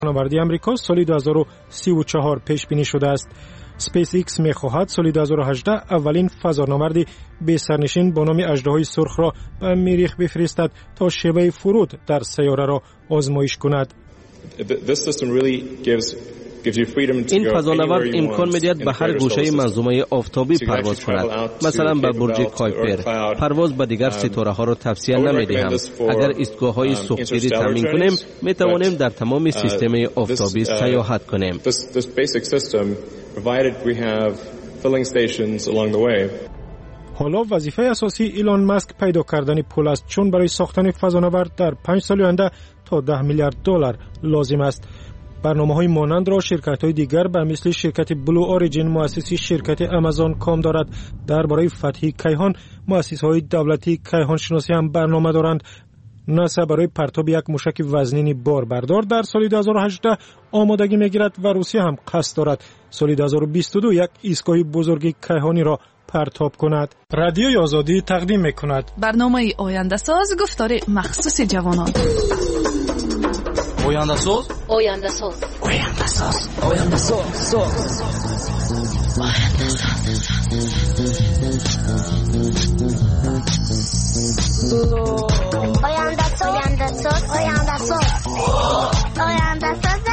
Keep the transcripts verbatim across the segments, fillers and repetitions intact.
فناوری آمریکا سال دو هزار و سی و چهار پیش بینی شده است. اسپیس ایکس می‌خواهد سال دو هزار و هجده اولین فضانورد بی سرنشین با نام اژدهای سرخ را به مریخ بفرستد تا شیوه فرود در سیاره را آزمایش کند. این فضانورد امکان می‌دهد به هر گوشه منظومه آفتابی پرواز کند، مثلا به برج کایپر. پرواز به دیگر ستاره‌ها را توصیه نمی‌دهم. اگر ایستگاه‌های سوختگیری تامین کنیم، می‌توانیم در تمام سیستم آفتابی سیاحت کنیم. حالا وظیفه اساسی ایلان مسک پیدا کردن پول است، چون برای ساختن فضانورد در پنج سال آینده تا ده میلیارد دلار لازم است. برنامه‌های مانند را شرکت‌های دیگر به مثل شرکت بلو اوریجین مؤسسی شرکت آمازون کام دارد. درباره فتح کیهان مؤسسه‌های دولتی کیهان شناسی هم برنامه دارند. ناسا برای پرتاب یک موشک وزنین باربردار در سال دو هزار و هجده آمادگی می‌گیرد و روسیه هم قصد دارد سال دو هزار و بیست و دو یک ایستگاه بزرگ کیهانی را پرتاب کند. رادیوی آزادی تقدیم می‌کند برنامه آینده ساز، گفتار مخصوص جوانان. آینده ساز آینده ساز آینده ساز آینده ساز آینده ساز آینده ساز آینده ساز آینده ساز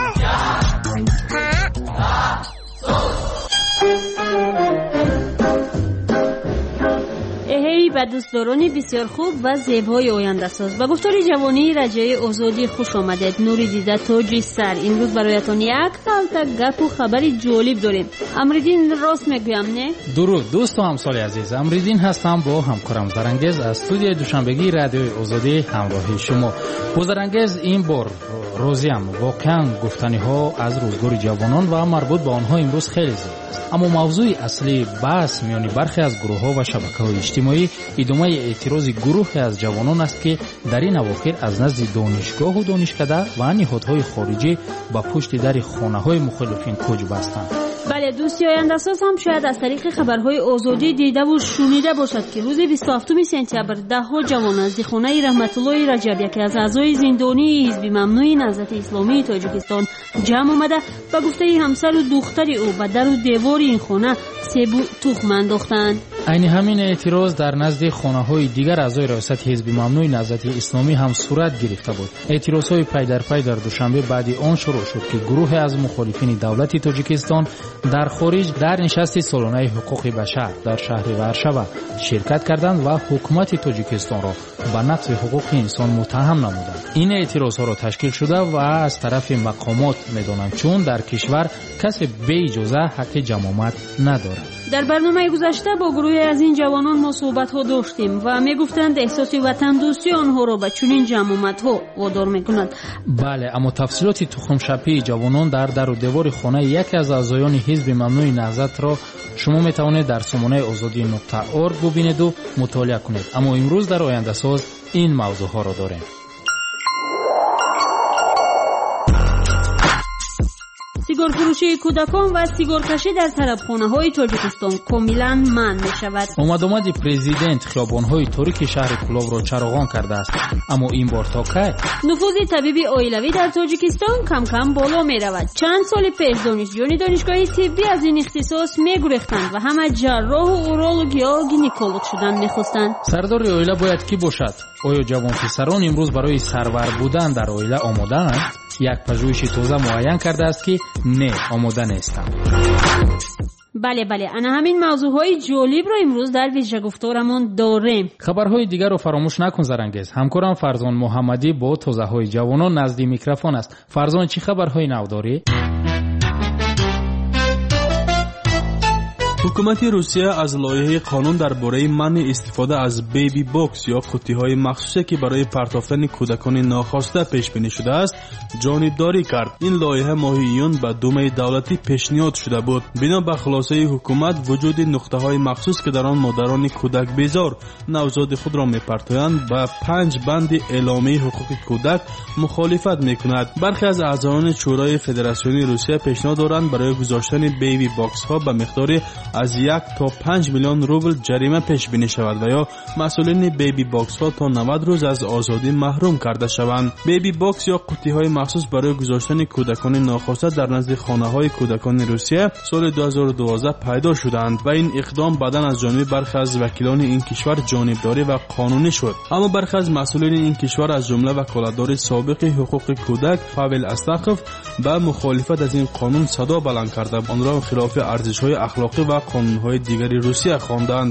و دوستداران بسیار خوب و زیبای آینده ساز، با گفتار جوانی رجای آزادی خوش آمدید. نوری دیده تاج سر. امروز برایتان یک خلطه گپ و خبری جالب داریم. امریدین راست میگویم نه؟ درود دوست و همسال عزیز، امریدین هستم با همکارم زرنگز از استودیو دوشنبگی رادیوی آزادی همراهی شما. با زرنگز این بار روزیم واقعا گفتنی ها از روزگار جوانان و مربوط به آنها امروز خیلی زیاد است، اما موضوع اصلی بحث میان برخی از گروه ها و شبکه های اجتماعی ادامه اعتراض گروهی از جوانان است که در این اواخر از نزد دانشگاه و دانشکده و نهادهای خارجی با پشت در خانه های مخالفین کوچ بستند. بله دوستی آینده ساز هم شاید از طریق خبرهای آزادی دیده و شنیده باشد که روز بیست و هفتم سپتامبر ده ها جوان از خانه رحمت الله رجب، یکی از اعضای زندانی حزب ممنوع نهضت اسلامی تاجیکستان، جمع آمده و گفته همسر و دختر او به در و دیوار این خانه سیب و تخم انداختند. عین همین اعتراض در نزد خانه‌های دیگر اعضای ریاست حزب ممنوع نهضت اسلامی هم صورت گرفته بود. اعتراضهای پی در پی در دوشنبه بعد آن شروع شد که گروه از مخالفین دولت تاجیکستان در خارج در نشست سالانه حقوق بشر در شهر ورشوا شرکت کردند و حکومت تاجیکستان را به نقض حقوق انسان متهم نمودند. این اعتراضها را تشکیل شده و از طرف مقامات می‌دانند چون در کشور کسی به اجازه حق جماعت ندارد. در برنامه گذشته با گروهی از این جوانان ما صحبت‌ها داشتیم و می‌گفتند احساس وطن دوستی آنها را به چنین جماعت‌ها وادار می‌کند. بله، اما تفصیلات تخم شپی جوانان در در و دیوار خانه یکی از اعضایان حزب ممنوع نهضت را شما می‌توانید در سامانه آزادی نقطه اورگ ببینید و مطالعه کنید. اما امروز در آینده ساز این موضوع‌ها را داریم. سیگار فروشی کودکان و سیگار کشی در طرفخانه‌های تاجیکستان کاملا منع می‌شود. آمد آمد پرزیدنت خیابان‌های تاریک شهر کلاو را چراغان کرده است، اما این بار تا کی؟ نفوذ طبیبی عائلوی در تاجیکستان کم کم بالا می‌رود. چند سال پیش دانشجویان دانشگاه طبی از این اختصاص می‌گریختند و همه جراح و اورولوگ یا گینکولوگ شدن می‌خواستند. سردار عائله باید کی باشد؟ آیا جوان پسران امروز برای سرور بودن در عائله آماده‌اند؟ یک پژوهش تازه معین کرده است که نه، آماده نیستند. بله بله، انا همین موضوعهای جالب را امروز در ویژه گفتارمون داریم. خبرهای دیگر رو فراموش نکن زرنگز. همکارم فرزان محمدی با تازه‌های جوانان نزد میکروفون است. فرزان، چی خبرهای نو داری؟ حکومت روسیه از لایحه قانون درباره منع استفاده از بیبی باکس یا قوطی‌های مخصوصی که برای پرتافتن کودکان ناخواسته پیش بینی شده است جانبداری کرد. این لایحه ماه ایون به دومه دولتی پیشنهاد شده بود. بنا به خلاصه حکومت وجود نقطه‌های مخصوص که در آن مادران کودک بیزار نوزاد خود را می‌پرتایند با پنج بند اعلامیه حقوق کودک مخالفت می‌کند. برخی از اعضایان شورای فدراسیونی روسیه پیشنهاد دارند برای گذاشتن بیبی باکس‌ها به مقدار از یک تا پنج میلیون روبل جریمه پیش بینی شود و یا مسئولین بیبی باکس ها تا نود روز از آزادی محروم کرده شوند. بیبی باکس یا قوطی های مخصوص برای گذاشتن کودکان ناخواسته در نزد خانه های کودکان روسیه سال دو هزار و دوازده پیدا شدند و این اقدام بعداً از جانب برخی از وکیلان این کشور جانبداری و قانونی شد. اما برخی از مسئولین این کشور از جمله وکالتدار سابق حقوق کودک پاول استاخوف به مخالفت از این قانون صدا بلند کرده آن را خلاف ارزش‌های اخلاقی و قانون‌های دیگری روسیه خواندند.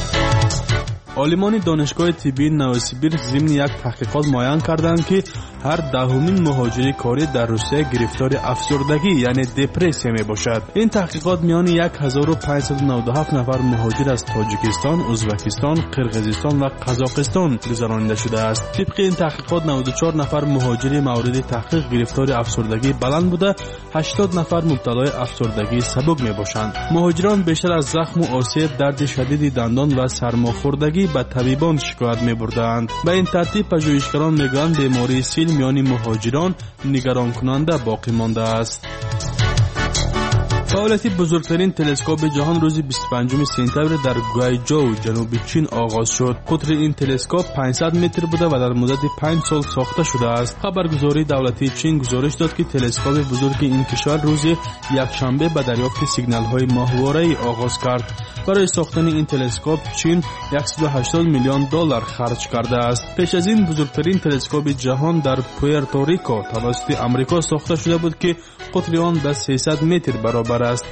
عالمان دانشگاه طبی نوسیبیرسک ضمن یک تحقیقات معین کردند که هر دهمین مهاجر کاری در روسیه گرفتار افسردگی یعنی دپرسیا می باشد. این تحقیقات میان هزار و پانصد و نود و هفت نفر مهاجر از تاجیکستان، ازبکستان، قرقیزستان و قزاقستان گذرانیده شده است. طبق این تحقیقات نود و چهار نفر مهاجر مورد تحقیق گرفتار افسردگی بلند بوده، هشتاد نفر مبتلای افسردگی سبک می باشند. مهاجران بیشتر از زخم و آسیب، درد شدید دندان و سرماخوردگی به طبیبان شکایت می بردند. به این ترتیب پژوهشگران میگویند بیماری سیل میان مهاجران نگران کننده باقی مانده است. فعالیت بزرگترین تلسکوپ جهان روز بیست و پنجم سپتامبر در گویجو جنوب چین آغاز شد. قطر این تلسکوپ پانصد متر بوده و در مدت پنج سال ساخته شده است. خبرگزاری دولتی چین گزارش داد که تلسکوپ بزرگ این کشور روز یکشنبه به دریافت سیگنال های ماهواره‌ای آغاز کرد. برای ساختن این تلسکوپ چین صد و هشتاد میلیون دلار خرج کرده است. پیش از این بزرگترین تلسکوپ جهان در پوئرتوریکو توسط آمریکا ساخته شده بود که قطر آن به سیصد متر برابر است.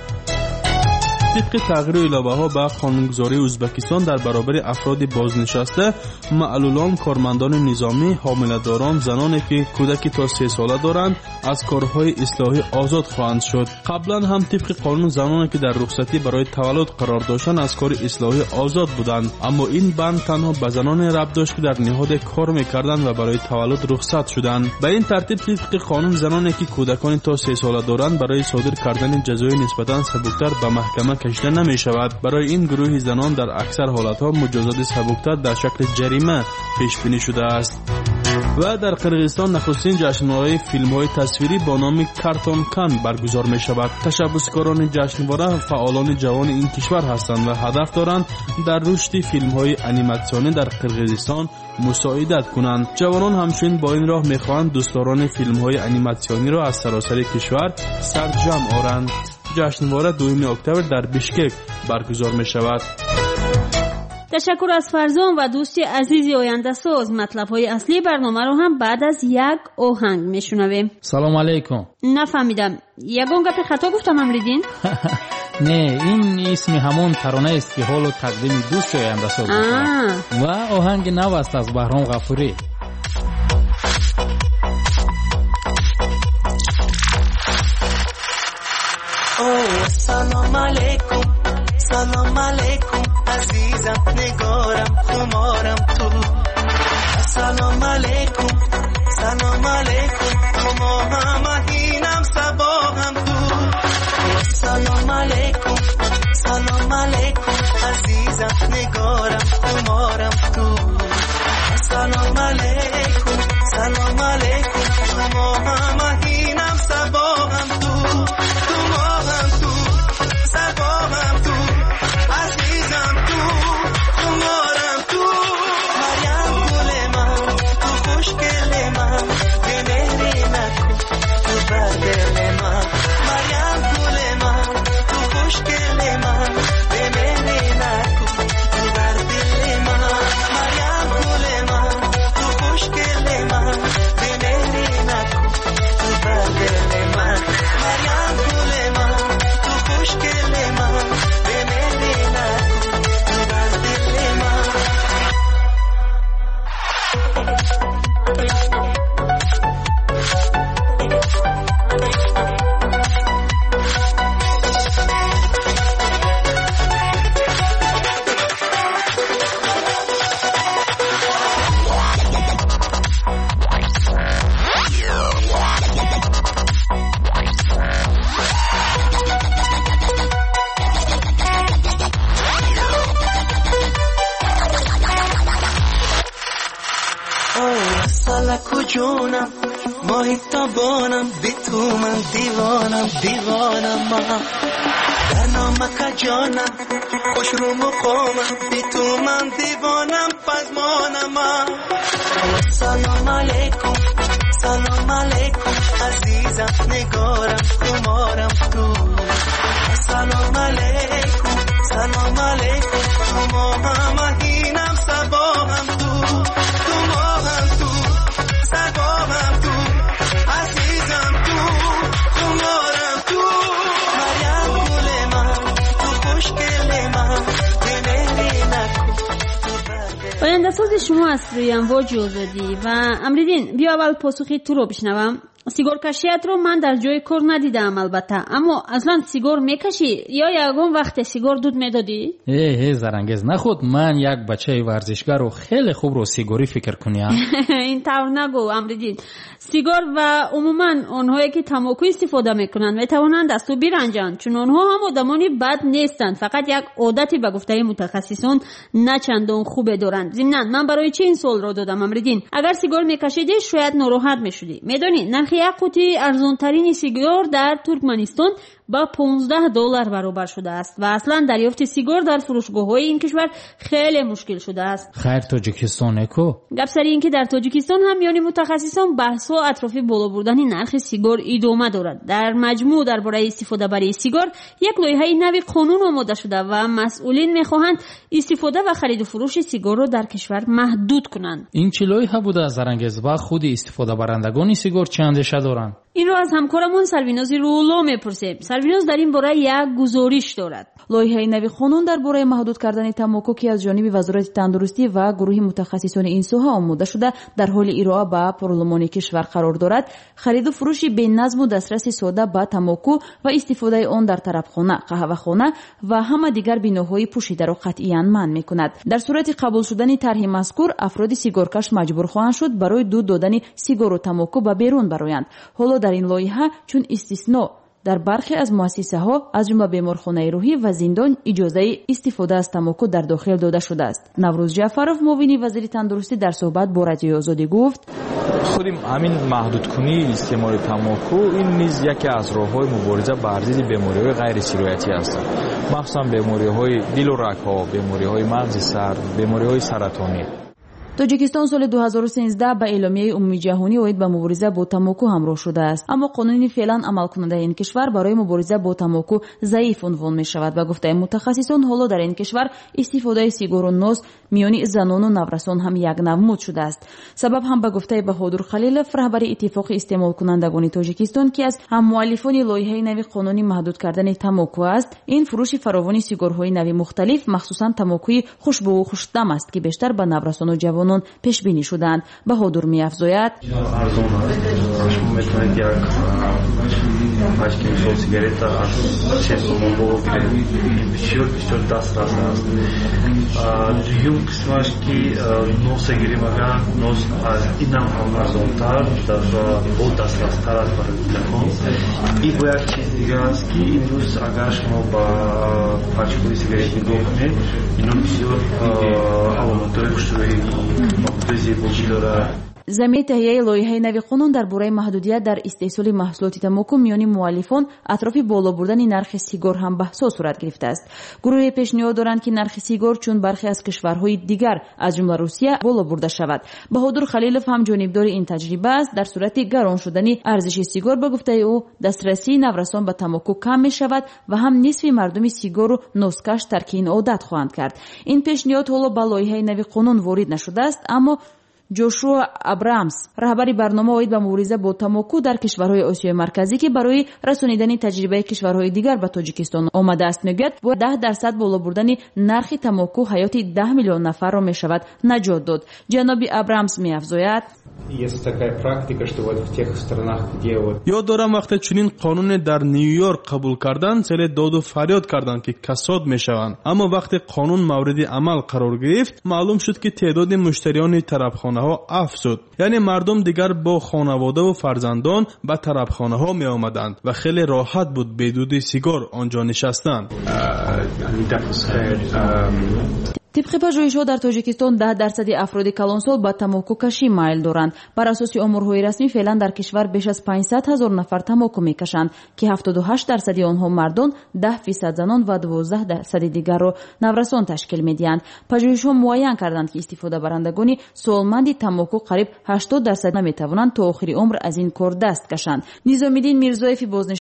طبق تغییر علاوه‌ها به قانونگذاری ازبکستان در برابر افراد بازنشسته، معلولان، کارمندان نظامی، حامله‌داران، زنانی که کودکی تا سه ساله دارند از کارهای اصلاحی آزاد خواهند شد. قبلا هم طبق قانون زنانی که در رخصتی برای تولد قرار داشتند از کار اصلاحی آزاد بودند، اما این بند تنها به زنان ربط داشت که در نهاد کار می‌کردند و برای تولد رخصت شدند. به این ترتیب طبق قانون زنانی که کودکان تا سه ساله دارند برای صادر کردن جزای نسبتاً سبکتر به محکمه کشیده نمی شود. برای این گروه زنان در اکثر حالتها مجازات سبکتر در شکل جریمه پیش بینی شده است. و در قرقیزستان نخستین جشنواره فیلم‌های تصویری با نام کارتون کان برگزار می شود. تشبسکاران جشنواره فعالان جوان این کشور هستند و هدف دارند در رشد فیلم‌های انیماسیونی در قرقیزستان مساعدت کنند. جوانان همچنین با این راه می‌خواهند دوستداران فیلم‌های انیماسیونی را از سراسر کشور سرجمع آورند. جشنواره دوم اکتبر در بیشکک برگزار می شود. تشکر از فرزان و دوستی عزیزی آینده ساز. مطلب های اصلی برنامه رو هم بعد از یک آهنگ می شنویم. سلام علیکم. نفهمیدم یگان گپ خطا گفتم امریدین؟ نه، این اسم همون ترانه است که حال و تقدیم دوست آینده ساز و آهنگ نو است از بهرام غفوری. سلام علیکم سلام علیکم عزیزم نگارم خمارم تو. سلام علیکم سلام علیکم ما همینم صباحم تو. سلام علیکم سلام علیکم عزیزم نگارم خمارم تو. سلام علیکم سلام علیکم ما همینم صباحم تو. جونم ماهی تابانم بی تو من دیوانم دیوانم من در نامک جانم خوش رو مقامم بی تو من دیوانم پزمانم سلام علیکم سلام علیکم عزیزم نگارم خمارم تو سلام علیکم سلام علیکم تو ماهم اینم سباهم تو تو ماهم تو سباهم تو عزیزم تو خمارم تو مریم گل من تو خوشگل من دلری نکن آینده ساز شما از روی امواج آزادی و امریدین بیا اول پاسخی تو رو بشنوم. سیگار کشیت رو من در جای کار ندیدم البته، اما اصلا سیگار میکشی یا یگان وقت سیگار دود میدادی؟ ای ای زرنگز نخود من یک بچه ورزشگر رو خیلی خوب رو سیگاری فکر کنیم. این طور نگو امریدین. سیگار و عموما آنهایی که تماکو استفاده میکنند میتوانند از تو برنجند، چون آنها هم آدمانی بد نیستند، فقط یک عادتی به گفته متخصصان نه چندان خوبه دارند. ضمناً من برای چه این سوال را دادم امریدین؟ اگر سیگار میکشیدی شاید ناراحت میشدی. میدونی نرخ یک قوطی ارزانترین سیگار در ترکمنستان با پانزده دلار برابر شده است و اصلا دریافت سیگار در فروشگاه‌های این کشور خیلی مشکل شده است. خیر تاجیکستان کو؟ گپ سری این که در تاجیکستان هم میان متخصصان بحث ها اطرافی بالا بردن نرخ سیگار ادامه دارد. در مجموع درباره استفاده برای سیگار یک لایحه نوی قانون آماده شده و مسئولین میخواهند استفاده و خرید و فروش سیگار را در کشور محدود کنند. این چه لایحه بوده زرنگز و خود استفاده برندگان سیگار چه اندیشه دارند؟ این رو از همکارمون سرویناز رولو میپرسیم. سرویناز در این باره یک گزارش دارد. لایحه نوی قانون درباره محدود کردن تماکو که از جانب وزارت تندرستی و گروه متخصصان این ساحه آماده شده در حال ارائه به پارلمان کشور قرار دارد. خرید و فروش بی نظم و دسترسی ساده به تماکو و استفاده آن در طربخانه، قهوه‌خانه و همه دیگر بناهای پوشیده را قطعاً منع می‌کند. در صورت قبول شدن طرح مذکور افراد سیگارکش مجبور خواهند شد برای دود دادن سیگار و تماکو به بیرون برآیند. حالا در این لایحه چون استثنا در برخی از مؤسسه ها از جمله بیمارخانه روحی و زندان اجازه استفاده از تماکو در داخل داده شده است. نوروز جعفرов معاون وزیر تندرستی در صحبت با رادیو آزادی گفت خودیم همین محدود کنی استعمال تماکو این نیز یکی از راه‌های مبارزه با ضد بیماری‌های غیر سرایتی است، مخصوصا بیماری‌های دل و رگ‌ها، بیماری‌های مغز سر، بیماری‌های سرطانی. تاجیکستان سال دو هزار و سیزده به اعلامیه عمومی جهانی اوید به مبارزه با تماکو همراه شده است، اما قانون فعلا عمل کننده این کشور برای مبارزه با تماکو ضعیف عنوان می شود و گفته متخصصان حالا در این کشور استفاده سیگار و نوز میان زنان و نورسان هم یک نمود شده است. سبب هم به گفته بهادر خلیلوف رهبر اتفاق استعمال کنندگان تاجیکستان که از هم مؤلفان لایحه نوی قانونی محدود کردن تماکو است، این فروش فراوان سیگارهای نوی مختلف مخصوصا تماکوی خوشبو و خوش‌طعم است که بیشتر به نورسان و جوان پیش بینی شدند. بهادر می افزاید Почти все сигарета честно могу бişiyor bişiyor daslas az. Düğün kısmaki nosa girmeden nos az inam amazontar da bu daslas taraf var telefon. И bu як чистиганский индус агашмо ба пачку сигареты гохне ино бисёр аломатори хушрои мохтази бошидора. زمین تهیه لایحه نوی قانون درباره محدودیت در استحصال محصولات تماکو میان مؤلفان اطراف بالا بردن نرخ سیگار هم بحث صورت گرفته است. گروه پیشنهاد دارند که نرخ سیگار چون برخی از کشورهای دیگر از جمله روسیه بالا برده شود. بهادر خلیلوف هم جانبدار این تجربه است. در صورت گران شدن ارزش سیگار به گفته او دسترسی نورسان به تماکو کم می شود و هم نصف مردم سیگار و نوزکش ترک این عادت خواهند کرد. این پیشنهاد حالا به لایحه نوی قانون وارد نشده است، اما جوشوا ابرامز رهبر برنامه اوید به مبارزه با تماکو در کشورهای آسیای مرکزی که برای رسانیدن تجربه کشورهای دیگر به تاجیکستان آمده است میگوید با ده درصد بالا بردن نرخ تماکو حیات ده میلیون نفر را میشود نجات داد. جناب ابرامز میافزاید یاد دارم وقتی چنین قانون در نیویورک قبول کردند سر داد و فریاد کردند که کساد میشوند، اما وقتی قانون مورد عمل قرار گرفت معلوم شد که تعداد مشتریان طربخانه ها افزود، یعنی مردم دیگر با خانواده و فرزندان به طربخانه ها می آمدند و خیلی راحت بود بدون سیگار آنجا نشستند. طبق پژوهش‌ها در تاجیکستان ده درصد افراد کلانسال به تاماکو کشی میل دارند. بر اساس آمارهای رسمی فعلا در کشور بیش از پانصد هزار نفر تاماکو میکشند که هفتاد و هشت درصد آنها مردان، ده درصد زنان و دوازده درصد دیگر را نورسان تشکیل میدهند. پژوهش‌ها معین کردند که استفاده برندگان سالمند تاماکو قریب هشتاد درصد نمیتوانند تا آخر عمر از این کار دست کشند. نظامی‌الدین میرزایفی بازنشسته